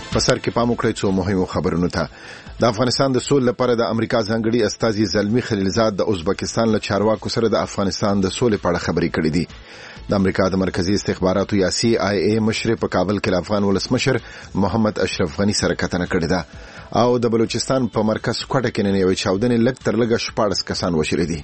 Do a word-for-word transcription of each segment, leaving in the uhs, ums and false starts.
په سر کې پام وکړئ څو مهمو خبرونو ته. د افغانستان د سولې لپاره د امریکا ځانګړي استازي زلمی خلیلزاد د ازبکستان له چارواکو سره د افغانستان د سولې په اړه خبرې کړې دي. د امریکا د مرکزی استخباراتو یا سی آی ای مشر په کابل کې د افغان ولسمشر محمد اشرف غنی سره کتنه کړې ده او د بلوچستان په مرکز کوټه کې نن یو چاودنې لږ تر لږه شپاړس کسان وشړي دي.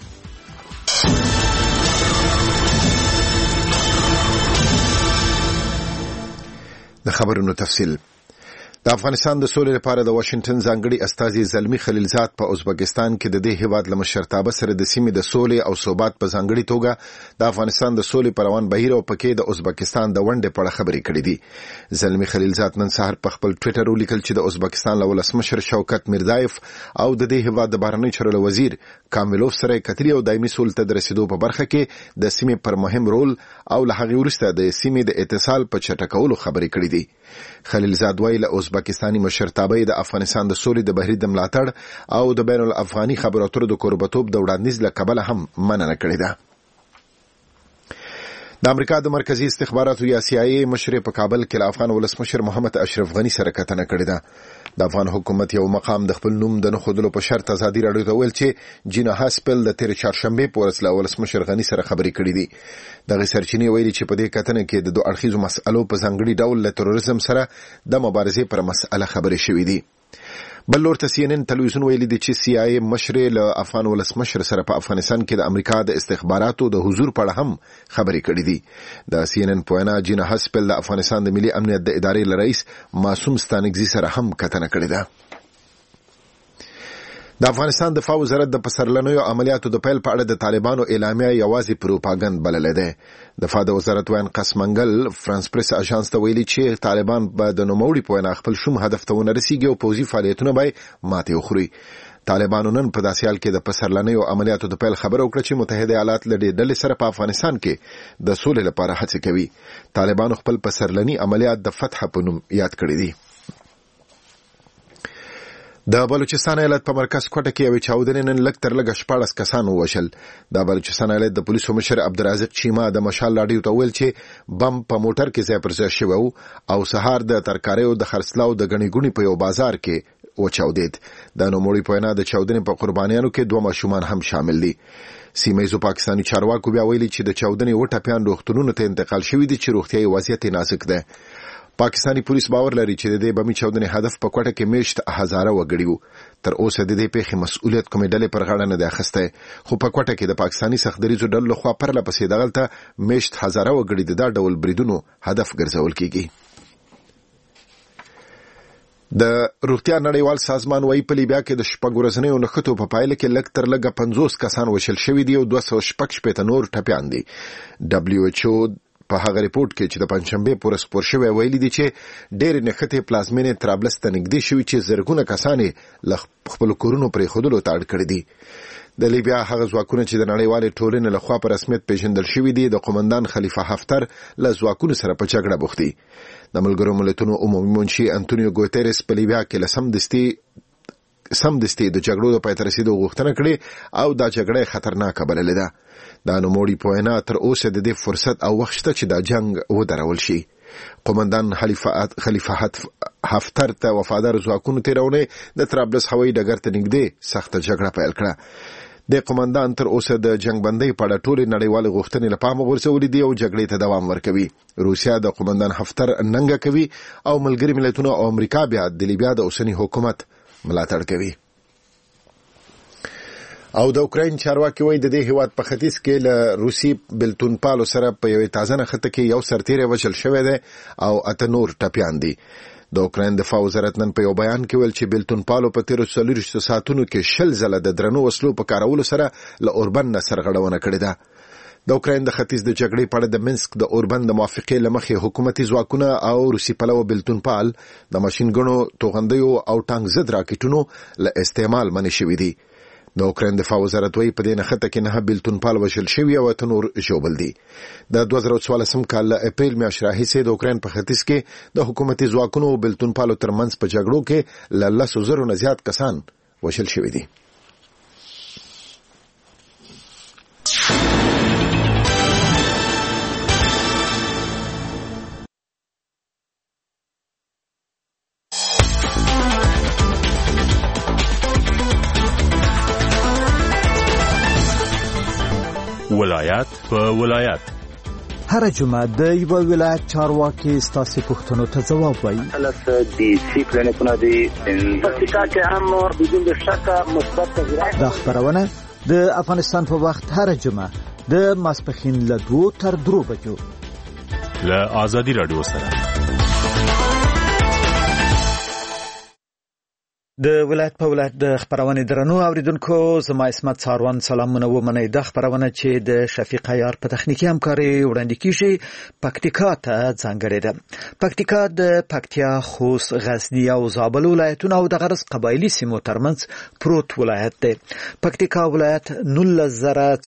د خبرونو تفصیل. د افغانستان د سولې لپاره د واشنگټن ځانګړي استازي زلمی خلیلزاد په ازبکستان کې د دې هیواد له مشرتابه سره د سیمې د سولې او ثبات په ځانګړي توګه د افغانستان د سولې پر روان بهیر او پکې د ازبکستان د ونډې په اړه خبرې کړې دي. زلمی خلیلزاد نن سهار په خپل ټوئیټر ولیکل چې د ازبکستان له ولسمشر شوکت میرزایف او د دې هیواد د بهرنیو چارو وزیر کاملوف سره کتري او دایمي سولې ته د رسیدو په برخه کې د سیمې پر مهم رول او له هغې وروسته د سیمې د اتصال په چټکولو خبرې کړې دي. خلیلزاد وایي له ازبکستاني مشرتابه د افغانستان د سولې د بهیر د ملاتړ او د بین الافغاني خبرو اترو د کوربتوب د وړاندیز له کبله هم مننه کړې ده. د امریکا د مرکزی استخباراتو یا سی آی ای مشر په کابل کې د افغان ولسمشر محمد اشرف غنی سره کتنه کړې ده. د افغان حکومت یو مقام د خپل نوم د نه ښودلو په شرط ازادي راډیو ته ویل چې جینا هاسپل د تیر چهارشنبه په ورځ له ولسمشر غنی سره خبرې کړې دي. دغه سرچینې ویلي چې په دې کتنه کې د دوه اړخیزو مسألو په ځانګړي ډول له تروریزم سره د مبارزې پر مسأله خبرې شوې دي. بل لور ته سی ان ان تلویزیون ویلي دی چې سی آی ای مشر له افغان ولسمشر سره په افغانستان کې د امریکا د استخباراتو د حضور په اړه هم خبرې کړې دي. د سی ان ان په وینا جینا هاسپل د افغانستان د ملي امنیت د ادارې له رئیس معصوم ستانکزي سره هم کتنه کړې ده. د افغانستان د دفاع وزارت د پسرلنیو عملیاتو د پیل په اړه د طالبانو اعلامیه یوازې پروپاګند بللې ده. دفاع د وزارت وین قسمنګل فرانس پریس اژانس ته ویلي چې طالبان به د نوموړي په وینا خپل شوم هدف ته ورسیږي او پوځي فعالیتونه به ماتې وخوري. طالبانو نن په داسې حال کې د پسرلنیو عملیاتو د پیل خبره وکړه چې متحده ایالات له دې ډلې سره په افغانستان کې د سولې لپاره هڅې کوي. طالبانو خپل پسرلني عملیات د فتح په نوم یاد کړی دي. د بلوچستان ایالت په مرکز کوټه کې یو چاودنې نن لږ تر لږه شپاړس کسان ووژل. د بلوچستان ایالت د پولیسو مشر عبدالرازق چیما د مشال راډیو ته ویل چې بم په موټر کې ځای پر ځای شوی او سهار د ترکاریو د خرڅلاو د غنی ګونی په یو بازار کې وچاودید. د نوموړي په وینا د چاودنې په قربانیانو کې دوه ماشومان هم شامل دي. سیمه‌ییزو پاکستاني چارواکو بیا ویلي چې د چاودنې و ټپیان روغتونونو ته انتقال شوي دي چې روغتیايي وضعیت نازک ده. پاکستانی پولیس باور لري چې د دې بمي چاودنې هدف په کوټه کې میشت هزاره وګړي وو. تر اوسه د دې پیښې مسؤلیت کومې ډلې پر غاړه نه ده اخیسته، خو په کوټه کې د پاکستانی سختدریزو ډلو لخوا پرله پسې دغلته میشت هزاره وګړي د دا ډول بریدونو هدف ګرځول کیږي. د روغتیا نړیوال سازمان وايي په لیبیا کې د شپږ ورځنیو نښتو په پایله کې لږ تر لږه پنځوس کسان وشل شوي دي او دوه سوه شپږ شپېته نور ټپیان دي. دبليو ایچ او په هغه ریپورت کې چې د پنځشنبه پر سپور شوی ویلي دي چې ډېر نښتې پلازمینې طرابلس ته نږدې شوي چې زرګونه کسان له خپل کورونو پرې خودلو ته اړ کړي دي. د لیبیا هغه ځواکونه چې د نړیوالې ټولنې لخوا په رسمیت پیژندل شوي دي د قومندان خلیفه حفتر له ځواکونو سره په جګړه بوخت دي. د ملګرو ملتونو عمومي منشي انټونیو ګوتریس په لیبیا کې له سمدستي سمدستي د جګړو د پای ته رسیدو غوښتنه کړې او دا جګړه خطرناکه بللې ده. دا نوموړي په وینا تر اوسه د دې فرصت او وخت شته چې دا جنگ ودرول شي. قومندان خلیفه حفتر ته وفادار ځواکونو تیرونه د طرابلس هوایي ډګر ته نږدې سخته جګړه پیل کړه. د قومندان تر اوسه د جنگ بندۍ په اړه ټولې نړیوالې غوښتنې له پامه غورځولې دي او جګړې ته دوام ورکوي. روسیا د قومندان حفتر ننګه کوي او ملګري ملتونه او امریکا بیا د لیبیا د اوسنی حکومت ملاتړ کوي. او د اوکراین چارواکي وایي د دې هیواد په ختیځ کې له روسي بلتون پالو سره په یوې تازه نښته کې یو سرتیری وژل شوی دی او اته نور ټپیان دي. د اوکراین دفاع وزارت نن په یو بیان کې ویل چې بلتون پالو په تیرو څلوېښتو ساعتونو کې شل ځله د درنو وسلو په کارولو سره له اوربند نه سرغړونه کړې ده. د اوکراین د ختیځ د جګړې په اړه د منسک د اوربند د موافقې له مخې حکومتي ځواکونه او روسي پلوه بلتون پال د ماشین ګنو توغندیو او ټانک ضد راکټونو له استعمال منع شوي دي. د اوکراین دفاع وزارت وايي په دې نښته کې نه بلتون پال وژل شوي او اته نور ژوبل دي. د دوه زره څوارلسم کال له اپریل میاشتې راهیسې د اوکراین په ختیځ کې د حکومتي ځواکونو او بلتون پالو ترمنځ په جګړو کې له لسو زرو نه زیات کسان وژل شوي دي. ولایت په ولایت. هر جمعه د یو ولایت چارواکي ستاسو پوښتنو ته ځواب وایي. خلاص دي سی کلینیکونه دي پکتیکا کې هم بدون شک مثبت تغیرات. دا خبرونه د افغانستان په وخت هر جمعه د ماسپخین له دوه تر درو بجو له آزادي رادیو سره. د ولایت په ولایت د خبرونه درنو اوریدونکو، زما اسمت څاروان سلامونه ومنئ. د خبرونه چې د شفیق عیار په تخنیکی همکاري وړاندې کیږي پکتیکا ته ځانګړې ده. پکتیکا د پکتیا، خوست، غزنی او زابل ولایتونو او د غرض قبایلی سیمو ترمنځ پروت ولایت دی. پکتیکا ولایت نولس زره